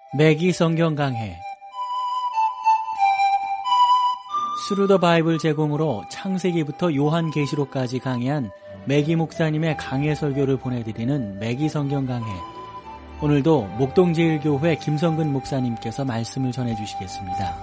매기 성경 강해 스루 더 바이블 제공으로 창세기부터 요한계시록까지 강해한 매기 목사님의 강해 설교를 보내드리는 매기 성경 강해. 오늘도 목동제일교회 김성근 목사님께서 말씀을 전해주시겠습니다.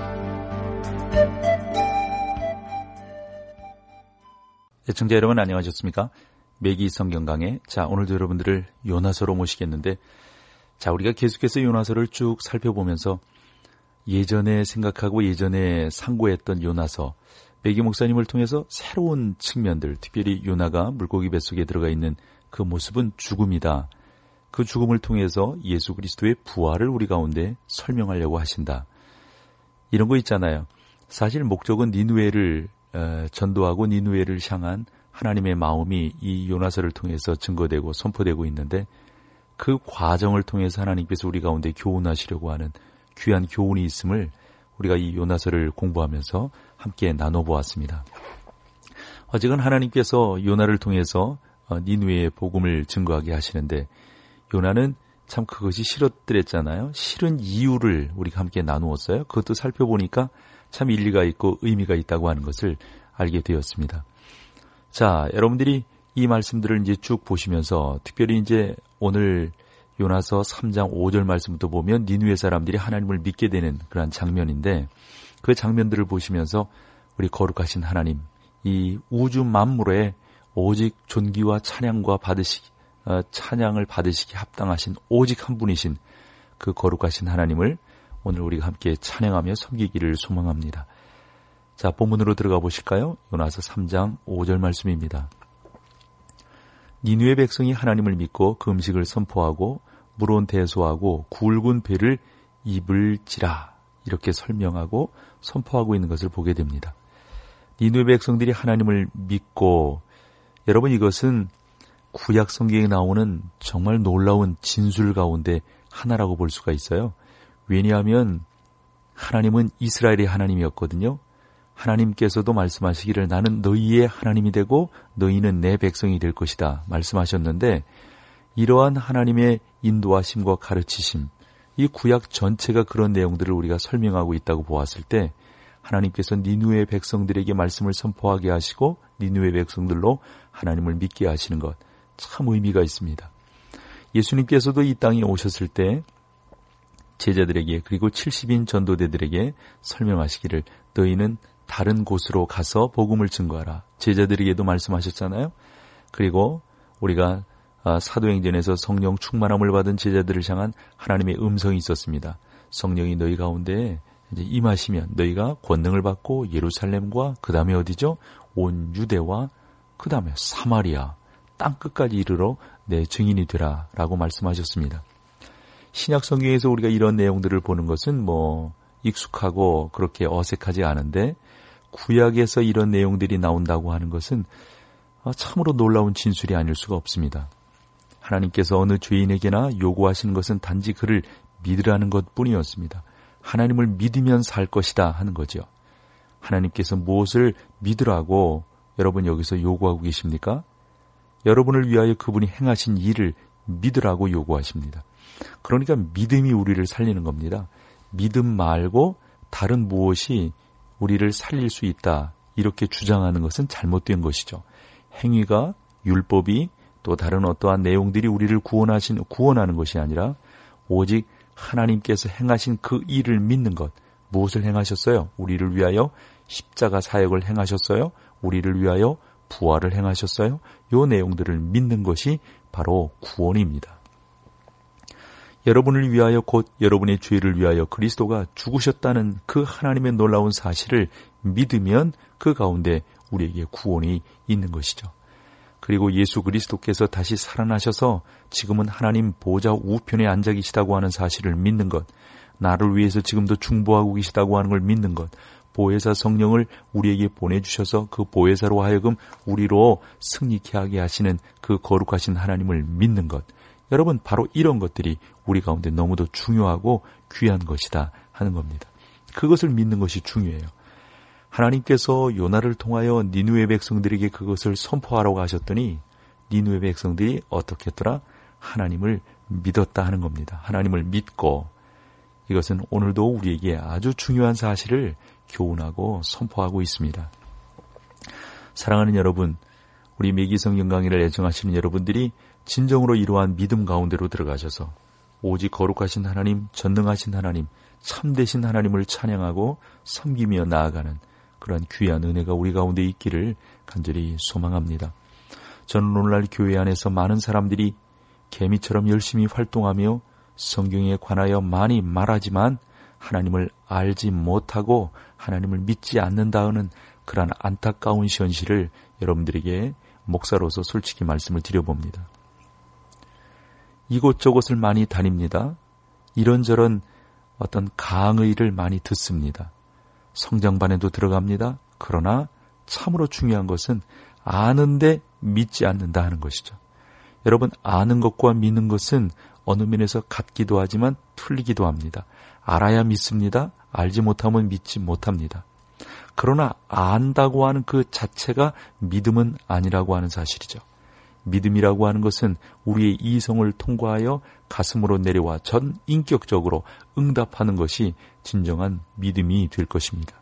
애청자 여러분 안녕하셨습니까? 매기 성경 강해. 자, 오늘도 여러분들을 요나서로 모시겠는데, 자, 우리가 계속해서 요나서를 쭉 살펴보면서 예전에 생각하고 예전에 상고했던 요나서, 매기 목사님을 통해서 새로운 측면들, 특별히 요나가 물고기 뱃속에 들어가 있는 그 모습은 죽음이다. 그 죽음을 통해서 예수 그리스도의 부활을 우리 가운데 설명하려고 하신다. 이런 거 있잖아요. 사실 목적은 니느웨를 전도하고 니느웨를 향한 하나님의 마음이 이 요나서를 통해서 증거되고 선포되고 있는데, 그 과정을 통해서 하나님께서 우리 가운데 교훈하시려고 하는 귀한 교훈이 있음을 우리가 이 요나서를 공부하면서 함께 나눠보았습니다. 어쨌든 하나님께서 요나를 통해서 니느웨의 복음을 증거하게 하시는데, 요나는 참 그것이 싫었더랬잖아요. 싫은 이유를 우리가 함께 나누었어요. 그것도 살펴보니까 참 일리가 있고 의미가 있다고 하는 것을 알게 되었습니다. 자, 여러분들이 이 말씀들을 이제 쭉 보시면서, 특별히 이제 오늘 요나서 3장 5절 말씀부터 보면 니느웨 사람들이 하나님을 믿게 되는 그런 장면인데, 그 장면들을 보시면서 우리 거룩하신 하나님, 이 우주 만물에 오직 존귀와 찬양과 찬양을 받으시기 합당하신 오직 한 분이신 그 거룩하신 하나님을 오늘 우리가 함께 찬양하며 섬기기를 소망합니다. 자, 본문으로 들어가 보실까요? 요나서 3장 5절 말씀입니다. 니느웨 백성이 하나님을 믿고 그 음식을 선포하고 물온 대소하고 굵은 배를 입을지라, 이렇게 설명하고 선포하고 있는 것을 보게 됩니다. 니느웨 백성들이 하나님을 믿고, 여러분 이것은 구약 성경에 나오는 정말 놀라운 진술 가운데 하나라고 볼 수가 있어요. 왜냐하면 하나님은 이스라엘의 하나님이었거든요. 하나님께서도 말씀하시기를 나는 너희의 하나님이 되고 너희는 내 백성이 될 것이다 말씀하셨는데, 이러한 하나님의 인도하심과 가르치심, 이 구약 전체가 그런 내용들을 우리가 설명하고 있다고 보았을 때, 하나님께서 니느웨 백성들에게 말씀을 선포하게 하시고 니느웨 백성들로 하나님을 믿게 하시는 것, 참 의미가 있습니다. 예수님께서도 이 땅에 오셨을 때 제자들에게, 그리고 70인 전도대들에게 설명하시기를 너희는 다른 곳으로 가서 복음을 증거하라, 제자들에게도 말씀하셨잖아요. 그리고 우리가 사도행전에서 성령 충만함을 받은 제자들을 향한 하나님의 음성이 있었습니다. 성령이 너희 가운데 이제 임하시면 너희가 권능을 받고 예루살렘과 그 다음에 어디죠? 온 유대와 그 다음에 사마리아 땅 끝까지 이르러 내 증인이 되라 라고 말씀하셨습니다. 신약 성경에서 우리가 이런 내용들을 보는 것은 익숙하고 그렇게 어색하지 않은데, 구약에서 이런 내용들이 나온다고 하는 것은 참으로 놀라운 진술이 아닐 수가 없습니다. 하나님께서 어느 죄인에게나 요구하시는 것은 단지 그를 믿으라는 것뿐이었습니다. 하나님을 믿으면 살 것이다 하는 거죠. 하나님께서 무엇을 믿으라고 여러분 여기서 요구하고 계십니까? 여러분을 위하여 그분이 행하신 일을 믿으라고 요구하십니다. 그러니까 믿음이 우리를 살리는 겁니다. 믿음 말고 다른 무엇이 우리를 살릴 수 있다, 이렇게 주장하는 것은 잘못된 것이죠. 행위가, 율법이, 또 다른 어떠한 내용들이 우리를 구원하는 것이 아니라 오직 하나님께서 행하신 그 일을 믿는 것. 무엇을 행하셨어요? 우리를 위하여 십자가 사역을 행하셨어요? 우리를 위하여 부활을 행하셨어요? 이 내용들을 믿는 것이 바로 구원입니다. 여러분을 위하여, 곧 여러분의 죄를 위하여 그리스도가 죽으셨다는 그 하나님의 놀라운 사실을 믿으면 그 가운데 우리에게 구원이 있는 것이죠. 그리고 예수 그리스도께서 다시 살아나셔서 지금은 하나님 보좌 우편에 앉아 계시다고 하는 사실을 믿는 것, 나를 위해서 지금도 중보하고 계시다고 하는 걸 믿는 것, 보혜사 성령을 우리에게 보내주셔서 그 보혜사로 하여금 우리로 승리케 하게 하시는 그 거룩하신 하나님을 믿는 것, 여러분 바로 이런 것들이 우리 가운데 너무도 중요하고 귀한 것이다 하는 겁니다. 그것을 믿는 것이 중요해요. 하나님께서 요나를 통하여 니느웨 백성들에게 그것을 선포하라고 하셨더니 니느웨 백성들이 어떻게 했더라? 하나님을 믿었다 하는 겁니다. 하나님을 믿고 이것은 오늘도 우리에게 아주 중요한 사실을 교훈하고 선포하고 있습니다. 사랑하는 여러분, 우리 매기성경 강의를 애청하시는 여러분들이 진정으로 이러한 믿음 가운데로 들어가셔서 오직 거룩하신 하나님, 전능하신 하나님, 참되신 하나님을 찬양하고 섬기며 나아가는 그런 귀한 은혜가 우리 가운데 있기를 간절히 소망합니다. 저는 오늘날 교회 안에서 많은 사람들이 개미처럼 열심히 활동하며 성경에 관하여 많이 말하지만 하나님을 알지 못하고 하나님을 믿지 않는다는 그러한 안타까운 현실을 여러분들에게 목사로서 솔직히 말씀을 드려봅니다. 이곳저곳을 많이 다닙니다. 이런저런 어떤 강의를 많이 듣습니다. 성장반에도 들어갑니다. 그러나 참으로 중요한 것은 아는데 믿지 않는다 하는 것이죠. 여러분, 아는 것과 믿는 것은 어느 면에서 같기도 하지만 틀리기도 합니다. 알아야 믿습니다. 알지 못하면 믿지 못합니다. 그러나 안다고 하는 그 자체가 믿음은 아니라고 하는 사실이죠. 믿음이라고 하는 것은 우리의 이성을 통과하여 가슴으로 내려와 전 인격적으로 응답하는 것이 진정한 믿음이 될 것입니다.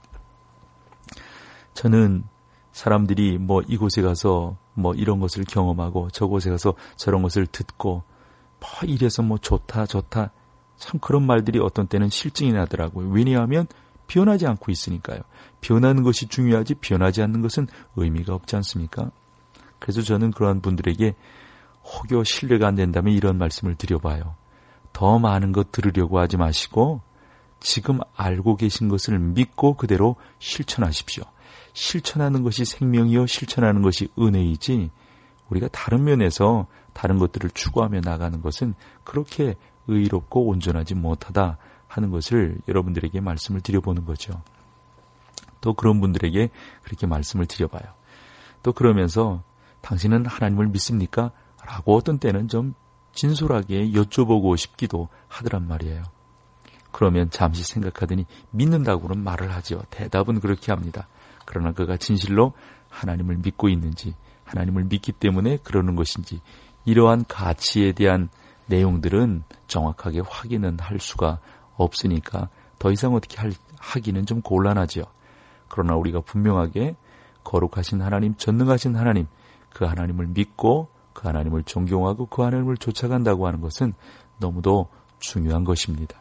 저는 사람들이 이곳에 가서 이런 것을 경험하고 저곳에 가서 저런 것을 듣고 이래서 좋다 참 그런 말들이 어떤 때는 실증이 나더라고요. 왜냐하면 변하지 않고 있으니까요. 변하는 것이 중요하지 변하지 않는 것은 의미가 없지 않습니까? 그래서 저는 그러한 분들에게 혹여 신뢰가 안 된다면 이런 말씀을 드려봐요. 더 많은 것 들으려고 하지 마시고 지금 알고 계신 것을 믿고 그대로 실천하십시오. 실천하는 것이 생명이요 실천하는 것이 은혜이지 우리가 다른 면에서 다른 것들을 추구하며 나가는 것은 그렇게 의롭고 온전하지 못하다 하는 것을 여러분들에게 말씀을 드려보는 거죠. 또 그런 분들에게 그렇게 말씀을 드려봐요. 또 그러면서 당신은 하나님을 믿습니까? 라고 어떤 때는 좀 진솔하게 여쭤보고 싶기도 하더란 말이에요. 그러면 잠시 생각하더니 믿는다고는 말을 하죠. 대답은 그렇게 합니다. 그러나 그가 진실로 하나님을 믿고 있는지 하나님을 믿기 때문에 그러는 것인지 이러한 가치에 대한 내용들은 정확하게 확인은 할 수가 없으니까 더 이상 어떻게 하기는 좀 곤란하죠. 그러나 우리가 분명하게 거룩하신 하나님, 전능하신 하나님, 그 하나님을 믿고 그 하나님을 존경하고 그 하나님을 쫓아간다고 하는 것은 너무도 중요한 것입니다.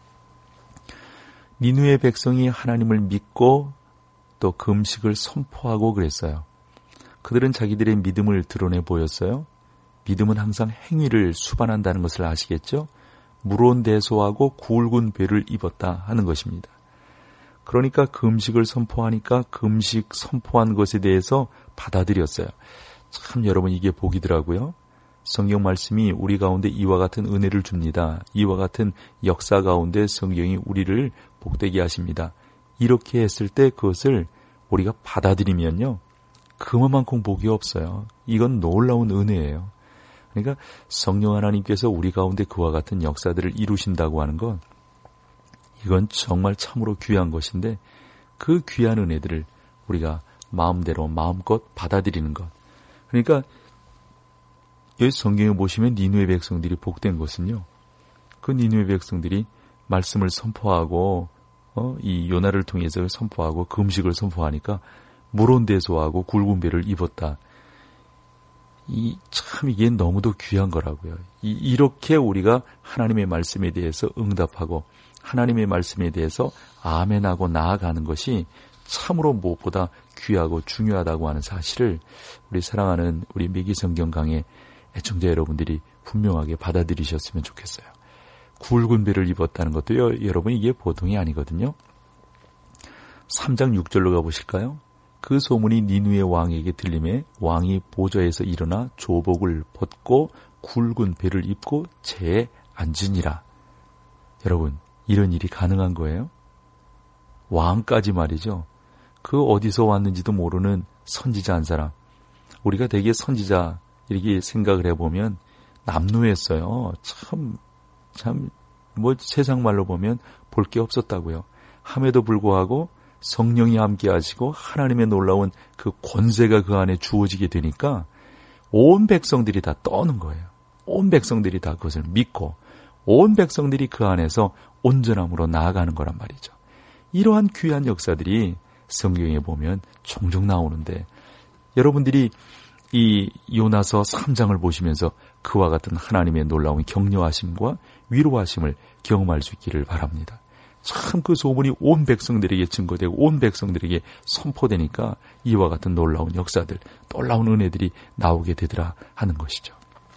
니느웨 백성이 하나님을 믿고 또 금식을 선포하고 그랬어요. 그들은 자기들의 믿음을 드러내 보였어요. 믿음은 항상 행위를 수반한다는 것을 아시겠죠? 물온대소하고 굵은 배를 입었다 하는 것입니다. 그러니까 금식을 선포하니까 금식 선포한 것에 대해서 받아들였어요. 참 여러분 이게 복이더라고요. 성경 말씀이 우리 가운데 이와 같은 은혜를 줍니다. 이와 같은 역사 가운데 성경이 우리를 복되게 하십니다. 이렇게 했을 때 그것을 우리가 받아들이면요. 그만큼 복이 없어요. 이건 놀라운 은혜예요. 그러니까 성령 하나님께서 우리 가운데 그와 같은 역사들을 이루신다고 하는 건 이건 정말 참으로 귀한 것인데 그 귀한 은혜들을 우리가 마음대로 마음껏 받아들이는 것. 그러니까 여기 성경에 보시면 니느웨 백성들이 복된 것은요. 그 니느웨 백성들이 말씀을 선포하고 이 요나를 통해서 선포하고 금식을 선포하니까 물온대소하고 굵은 배를 입었다. 참 이게 너무도 귀한 거라고요. 이렇게 우리가 하나님의 말씀에 대해서 응답하고 하나님의 말씀에 대해서 아멘하고 나아가는 것이 참으로 무엇보다 귀하고 중요하다고 하는 사실을 우리 사랑하는 우리 매기성경 강의 애청자 여러분들이 분명하게 받아들이셨으면 좋겠어요. 굵은 배를 입었다는 것도요. 여러분 이게 보통이 아니거든요. 3장 6절로 가보실까요? 그 소문이 니느웨 왕에게 들림에 왕이 보좌에서 일어나 조복을 벗고 굵은 배를 입고 재에 앉으니라. 여러분 이런 일이 가능한 거예요? 왕까지 말이죠. 그 어디서 왔는지도 모르는 선지자 한 사람. 우리가 되게 선지자 이렇게 생각을 해보면 남루했어요. 참 세상 말로 보면 볼 게 없었다고요. 함에도 불구하고 성령이 함께 하시고 하나님의 놀라운 그 권세가 그 안에 주어지게 되니까 온 백성들이 다 떠는 거예요. 온 백성들이 다 그것을 믿고 온 백성들이 그 안에서 온전함으로 나아가는 거란 말이죠. 이러한 귀한 역사들이 성경에 보면 종종 나오는데 여러분들이 이 요나서 3장을 보시면서 그와 같은 하나님의 놀라운 격려하심과 위로하심을 경험할 수 있기를 바랍니다. 참 그 소문이 온 백성들에게 증거되고 온 백성들에게 선포되니까 이와 같은 놀라운 역사들, 놀라운 은혜들이 나오게 되더라 하는 것이죠.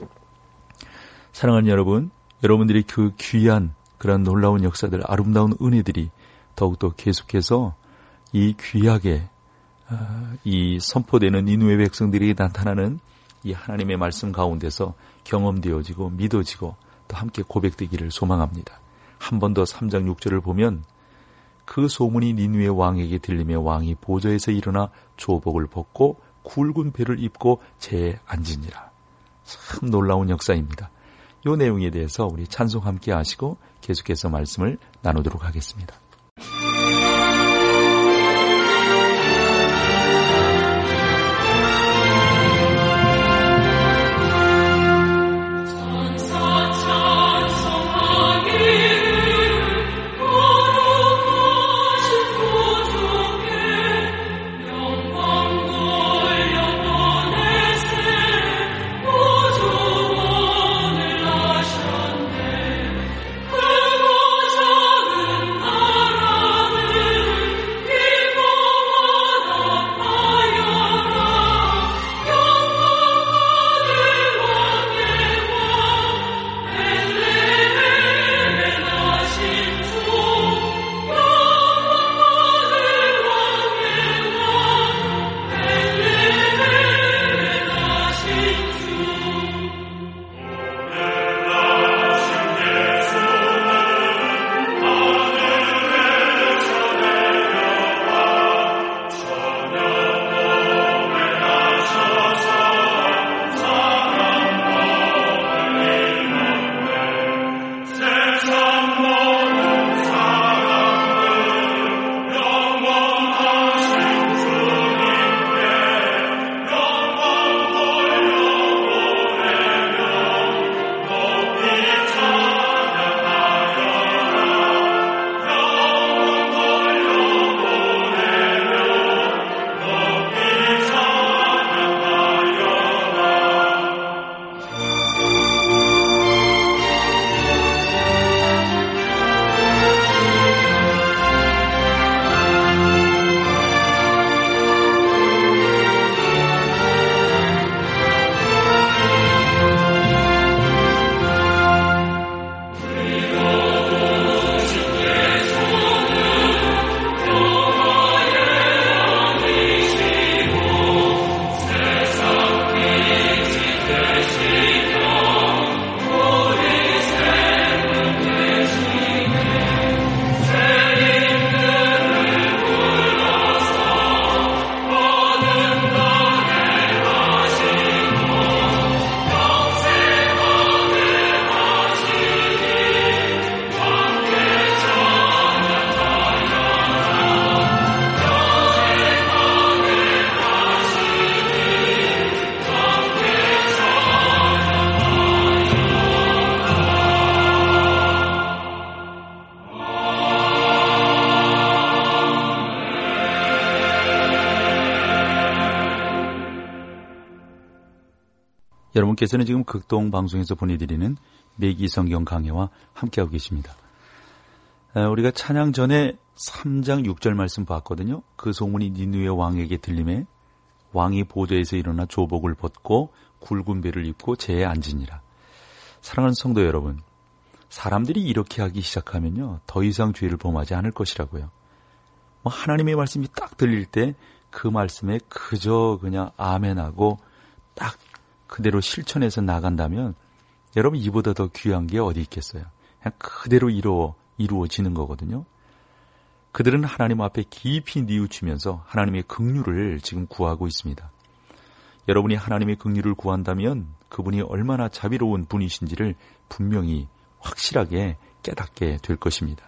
사랑하는 여러분, 여러분들이 그 귀한 그런 놀라운 역사들, 아름다운 은혜들이 더욱더 계속해서 이 귀하게 이 선포되는 니느웨 백성들이 나타나는 이 하나님의 말씀 가운데서 경험되어지고 믿어지고 또 함께 고백되기를 소망합니다. 한 번 더 3장 6절을 보면 그 소문이 니느웨 왕에게 들리며 왕이 보좌에서 일어나 조복을 벗고 굵은 배를 입고 재에 앉으니라. 참 놀라운 역사입니다. 이 내용에 대해서 우리 찬송 함께 하시고 계속해서 말씀을 나누도록 하겠습니다. 여러분께서는 지금 극동방송에서 보내드리는 매기성경 강해와 함께하고 계십니다. 우리가 찬양 전에 3장 6절 말씀 봤거든요. 그 소문이 니느웨 왕에게 들림에 왕이 보좌에서 일어나 조복을 벗고 굵은 배를 입고 재에 앉으니라. 사랑하는 성도 여러분, 사람들이 이렇게 하기 시작하면요, 더 이상 죄를 범하지 않을 것이라고요. 하나님의 말씀이 딱 들릴 때 그 말씀에 그저 그냥 아멘하고 딱 그대로 실천해서 나간다면 여러분 이보다 더 귀한 게 어디 있겠어요. 그냥 그대로 이루어지는 거거든요. 그들은 하나님 앞에 깊이 뉘우치면서 하나님의 긍휼을 지금 구하고 있습니다. 여러분이 하나님의 긍휼을 구한다면 그분이 얼마나 자비로운 분이신지를 분명히 확실하게 깨닫게 될 것입니다.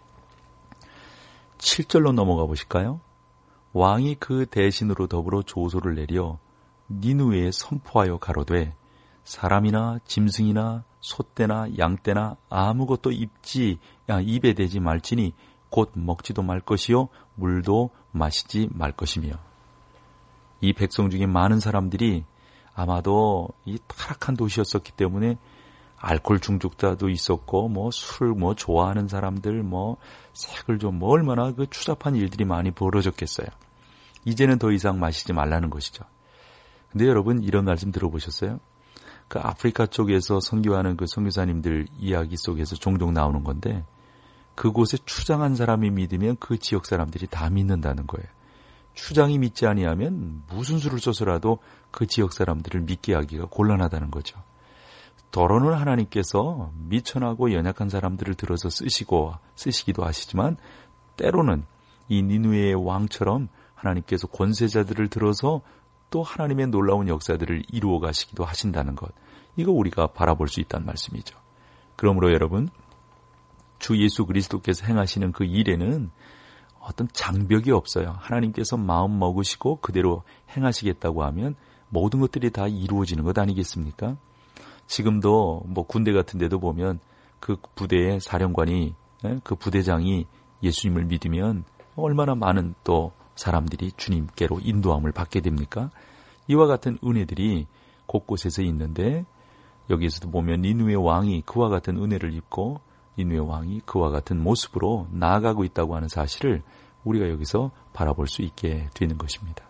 7절로 넘어가 보실까요? 왕이 그 대신으로 더불어 조소를 내려 니느웨에 선포하여 가로되 사람이나 짐승이나 소떼나 양떼나 아무것도 입에 대지 말지니 곧 먹지도 말 것이요 물도 마시지 말 것이며. 이 백성 중에 많은 사람들이 아마도 이 타락한 도시였었기 때문에 알코올 중독자도 있었고, 술을 좋아하는 사람들, 색을 좀 얼마나 그 추잡한 일들이 많이 벌어졌겠어요. 이제는 더 이상 마시지 말라는 것이죠. 근데 여러분, 이런 말씀 들어보셨어요? 그 아프리카 쪽에서 선교하는 그 선교사님들 이야기 속에서 종종 나오는 건데, 그곳에 추장한 사람이 믿으면 그 지역 사람들이 다 믿는다는 거예요. 추장이 믿지 아니하면 무슨 수를 써서라도 그 지역 사람들을 믿게 하기가 곤란하다는 거죠. 더러는 하나님께서 미천하고 연약한 사람들을 들어서 쓰시기도 하시지만, 때로는 이 니느웨의 왕처럼 하나님께서 권세자들을 들어서 또 하나님의 놀라운 역사들을 이루어 가시기도 하신다는 것, 이거 우리가 바라볼 수 있다는 말씀이죠. 그러므로 여러분, 주 예수 그리스도께서 행하시는 그 일에는 어떤 장벽이 없어요. 하나님께서 마음 먹으시고 그대로 행하시겠다고 하면 모든 것들이 다 이루어지는 것 아니겠습니까? 지금도 군대 같은 데도 보면 그 부대의 사령관이, 그 부대장이 예수님을 믿으면 얼마나 많은 또 사람들이 주님께로 인도함을 받게 됩니까? 이와 같은 은혜들이 곳곳에서 있는데, 여기에서도 보면 니느웨 왕이 그와 같은 은혜를 입고 니느웨 왕이 그와 같은 모습으로 나아가고 있다고 하는 사실을 우리가 여기서 바라볼 수 있게 되는 것입니다.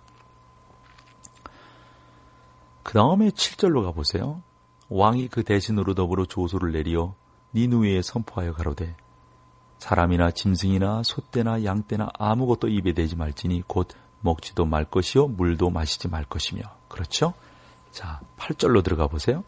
그 다음에 7절로 가보세요. 왕이 그 대신으로 더불어 조소를 내리어 니느웨에 선포하여 가로되 사람이나 짐승이나 소떼나 양떼나 아무것도 입에 대지 말지니 곧 먹지도 말 것이요 물도 마시지 말 것이며. 그렇죠? 자, 8절로 들어가 보세요.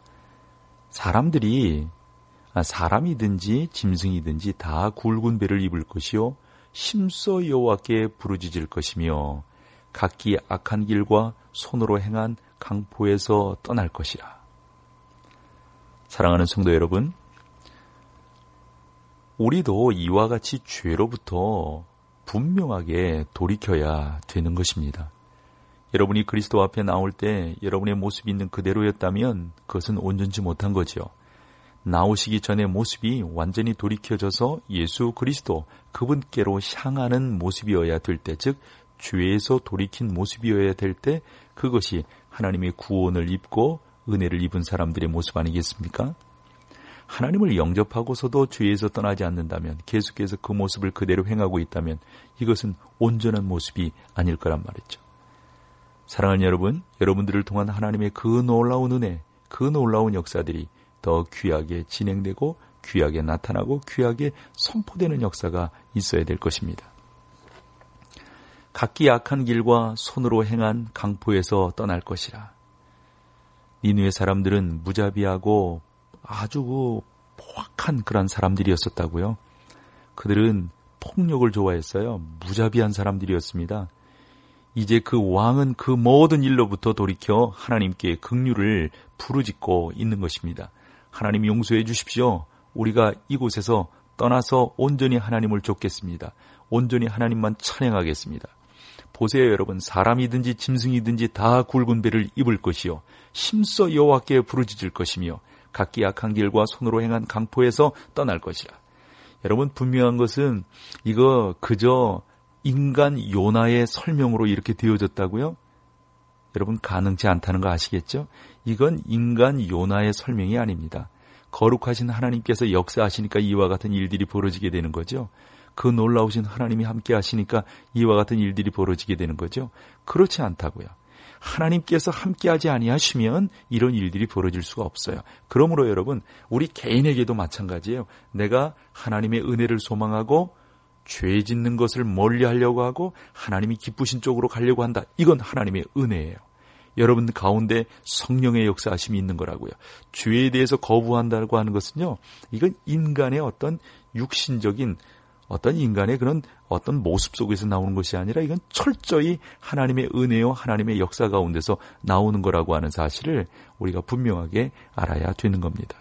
사람이든지 짐승이든지 다 굵은 배를 입을 것이요 힘써 여호와께 부르짖을 것이며 각기 악한 길과 손으로 행한 강포에서 떠날 것이라. 사랑하는 성도 여러분, 우리도 이와 같이 죄로부터 분명하게 돌이켜야 되는 것입니다. 여러분이 그리스도 앞에 나올 때 여러분의 모습이 있는 그대로였다면 그것은 온전치 못한 거지요. 나오시기 전의 모습이 완전히 돌이켜져서 예수 그리스도 그분께로 향하는 모습이어야 될 때, 즉 죄에서 돌이킨 모습이어야 될 때, 그것이 하나님의 구원을 입고 은혜를 입은 사람들의 모습 아니겠습니까? 하나님을 영접하고서도 죄에서 떠나지 않는다면, 계속해서 그 모습을 그대로 행하고 있다면 이것은 온전한 모습이 아닐 거란 말이죠. 사랑하는 여러분, 여러분들을 통한 하나님의 그 놀라운 은혜, 그 놀라운 역사들이 더 귀하게 진행되고 귀하게 나타나고 귀하게 선포되는 역사가 있어야 될 것입니다. 각기 악한 길과 손으로 행한 강포에서 떠날 것이라. 니느웨 사람들은 무자비하고 아주 포악한 그런 사람들이었었다고요. 그들은 폭력을 좋아했어요. 무자비한 사람들이었습니다. 이제 그 왕은 그 모든 일로부터 돌이켜 하나님께 긍휼을 부르짖고 있는 것입니다. 하나님 용서해 주십시오. 우리가 이곳에서 떠나서 온전히 하나님을 좇겠습니다. 온전히 하나님만 찬양하겠습니다. 보세요 여러분, 사람이든지 짐승이든지 다 굵은 배를 입을 것이요 힘써 여호와께 부르짖을 것이며 각기 악한 길과 손으로 행한 강포에서 떠날 것이라. 여러분, 분명한 것은 이거 그저 인간 요나의 설명으로 이렇게 되어졌다고요? 여러분, 가능치 않다는 거 아시겠죠? 이건 인간 요나의 설명이 아닙니다. 거룩하신 하나님께서 역사하시니까 이와 같은 일들이 벌어지게 되는 거죠. 그 놀라우신 하나님이 함께 하시니까 이와 같은 일들이 벌어지게 되는 거죠. 그렇지 않다고요. 하나님께서 함께하지 아니하시면 이런 일들이 벌어질 수가 없어요. 그러므로 여러분, 우리 개인에게도 마찬가지예요. 내가 하나님의 은혜를 소망하고 죄 짓는 것을 멀리하려고 하고 하나님이 기쁘신 쪽으로 가려고 한다. 이건 하나님의 은혜예요. 여러분 가운데 성령의 역사하심이 있는 거라고요. 죄에 대해서 거부한다고 하는 것은요, 이건 인간의 어떤 육신적인 어떤 인간의 그런 어떤 모습 속에서 나오는 것이 아니라 이건 철저히 하나님의 은혜요, 하나님의 역사 가운데서 나오는 거라고 하는 사실을 우리가 분명하게 알아야 되는 겁니다.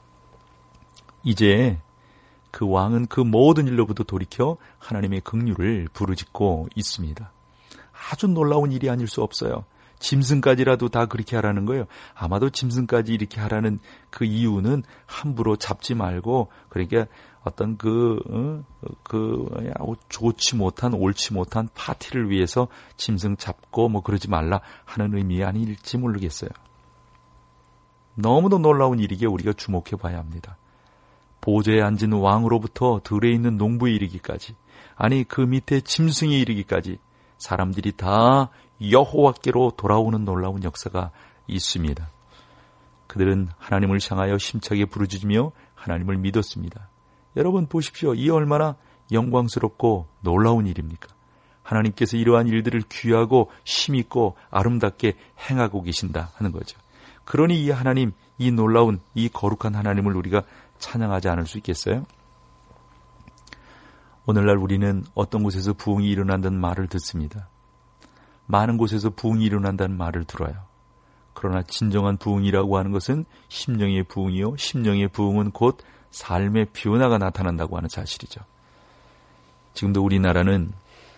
이제 그 왕은 그 모든 일로부터 돌이켜 하나님의 긍휼을 부르짖고 있습니다. 아주 놀라운 일이 아닐 수 없어요. 짐승까지라도 다 그렇게 하라는 거예요. 아마도 짐승까지 이렇게 하라는 그 이유는 함부로 잡지 말고, 그러니까 어떤 좋지 못한, 옳지 못한 파티를 위해서 짐승 잡고 뭐 그러지 말라 하는 의미 아닐지 모르겠어요. 너무도 놀라운 일이기에 우리가 주목해 봐야 합니다. 보좌에 앉은 왕으로부터 들에 있는 농부에 이르기까지, 아니 그 밑에 짐승에 이르기까지 사람들이 다 여호와께로 돌아오는 놀라운 역사가 있습니다. 그들은 하나님을 향하여 힘차게 부르짖으며 하나님을 믿었습니다. 여러분 보십시오. 이 얼마나 영광스럽고 놀라운 일입니까? 하나님께서 이러한 일들을 귀하고 힘있고 아름답게 행하고 계신다 하는 거죠. 그러니 이 하나님, 이 놀라운, 이 거룩한 하나님을 우리가 찬양하지 않을 수 있겠어요? 오늘날 우리는 어떤 곳에서 부흥이 일어난다는 말을 듣습니다. 많은 곳에서 부흥이 일어난다는 말을 들어요. 그러나 진정한 부흥이라고 하는 것은 심령의 부흥이요, 심령의 부흥은 곧 삶의 변화가 나타난다고 하는 사실이죠. 지금도 우리나라는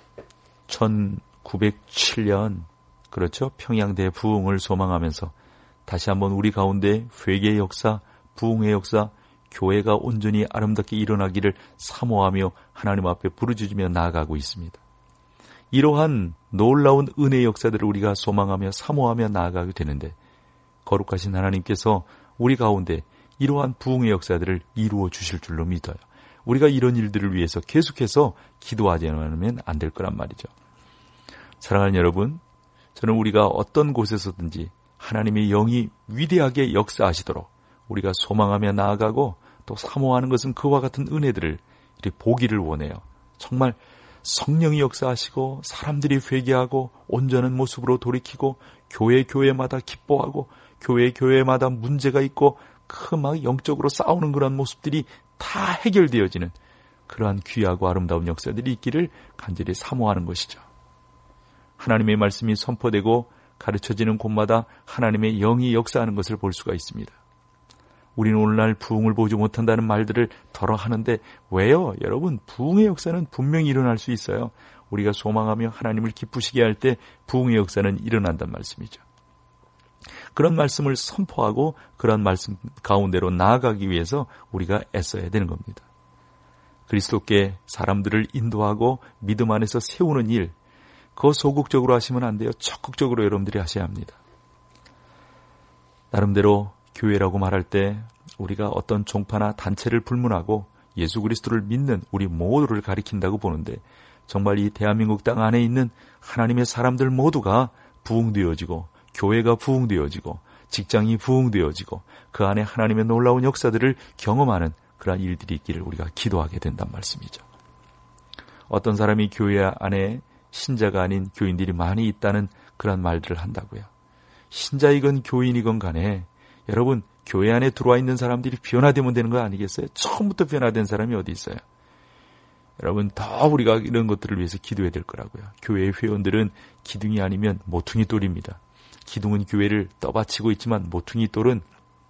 1907년 그렇죠, 평양대 부흥을 소망하면서 다시 한번 우리 가운데 회개의 역사, 부흥의 역사, 교회가 온전히 아름답게 일어나기를 사모하며 하나님 앞에 부르짖으며 나아가고 있습니다. 이러한 놀라운 은혜의 역사들을 우리가 소망하며 사모하며 나아가게 되는데, 거룩하신 하나님께서 우리 가운데 이러한 부흥의 역사들을 이루어 주실 줄로 믿어요. 우리가 이런 일들을 위해서 계속해서 기도하지 않으면 안 될 거란 말이죠. 사랑하는 여러분, 저는 우리가 어떤 곳에서든지 하나님의 영이 위대하게 역사하시도록 우리가 소망하며 나아가고 또 사모하는 것은 그와 같은 은혜들을 보기를 원해요. 정말 성령이 역사하시고 사람들이 회개하고 온전한 모습으로 돌이키고 교회마다 기뻐하고 교회마다 문제가 있고 막 영적으로 싸우는 그런 모습들이 다 해결되어지는 그러한 귀하고 아름다운 역사들이 있기를 간절히 사모하는 것이죠. 하나님의 말씀이 선포되고 가르쳐지는 곳마다 하나님의 영이 역사하는 것을 볼 수가 있습니다. 우리는 오늘날 부흥을 보지 못한다는 말들을 덜어 하는데 왜요? 여러분, 부흥의 역사는 분명히 일어날 수 있어요. 우리가 소망하며 하나님을 기쁘시게 할 때 부흥의 역사는 일어난다는 말씀이죠. 그런 말씀을 선포하고 그런 말씀 가운데로 나아가기 위해서 우리가 애써야 되는 겁니다. 그리스도께 사람들을 인도하고 믿음 안에서 세우는 일, 그거 소극적으로 하시면 안 돼요. 적극적으로 여러분들이 하셔야 합니다. 나름대로 교회라고 말할 때 우리가 어떤 종파나 단체를 불문하고 예수 그리스도를 믿는 우리 모두를 가리킨다고 보는데, 정말 이 대한민국 땅 안에 있는 하나님의 사람들 모두가 부흥되어지고 교회가 부흥되어지고 직장이 부흥되어지고 그 안에 하나님의 놀라운 역사들을 경험하는 그러한 일들이 있기를 우리가 기도하게 된단 말씀이죠. 어떤 사람이 교회 안에 신자가 아닌 교인들이 많이 있다는 그런 말들을 한다고요. 신자이건 교인이건 간에 여러분, 교회 안에 들어와 있는 사람들이 변화되면 되는 거 아니겠어요? 처음부터 변화된 사람이 어디 있어요? 여러분, 더 우리가 이런 것들을 위해서 기도해야 될 거라고요. 교회의 회원들은 기둥이 아니면 모퉁이 돌입니다. 기둥은 교회를 떠받치고 있지만 모퉁이 돌은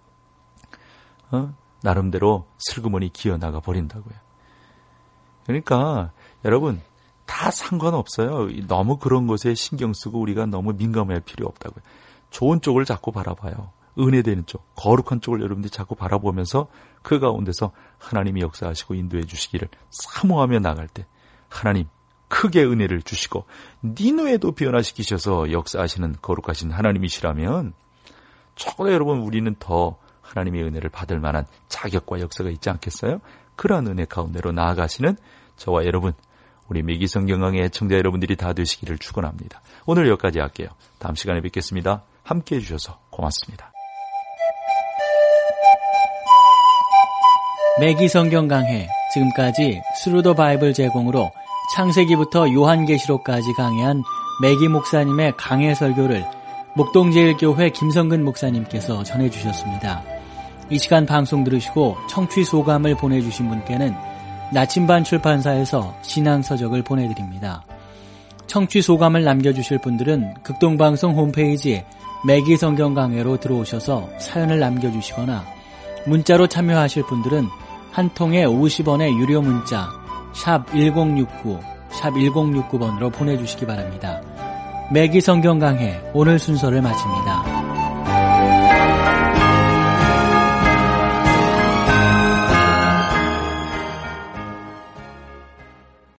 나름대로 슬그머니 기어나가 버린다고요. 그러니까 여러분, 다 상관없어요. 너무 그런 것에 신경 쓰고 우리가 너무 민감할 필요 없다고요. 좋은 쪽을 자꾸 바라봐요. 은혜되는 쪽, 거룩한 쪽을 여러분들이 자꾸 바라보면서 그 가운데서 하나님이 역사하시고 인도해 주시기를 사모하며 나갈 때 하나님 크게 은혜를 주시고 니누에도 변화시키셔서 역사하시는 거룩하신 하나님이시라면 적어도 여러분 우리는 더 하나님의 은혜를 받을 만한 자격과 역사가 있지 않겠어요? 그러한 은혜 가운데로 나아가시는 저와 여러분, 우리 매기성경강의 애청자 여러분들이 다 되시기를 축원합니다. 오늘 여기까지 할게요. 다음 시간에 뵙겠습니다. 함께해 주셔서 고맙습니다. 매기성경강해, 지금까지 스루 더 바이블 제공으로 창세기부터 요한계시록까지 강해한 매기 목사님의 강해 설교를 목동제일교회 김성근 목사님께서 전해주셨습니다. 이 시간 방송 들으시고 청취 소감을 보내주신 분께는 나침반 출판사에서 신앙서적을 보내드립니다. 청취 소감을 남겨주실 분들은 극동방송 홈페이지 매기성경강해로 들어오셔서 사연을 남겨주시거나, 문자로 참여하실 분들은 한 통에 50원의 유료 문자 샵 1069, 샵 1069번으로 보내주시기 바랍니다. 매기 성경 강해 오늘 순서를 마칩니다.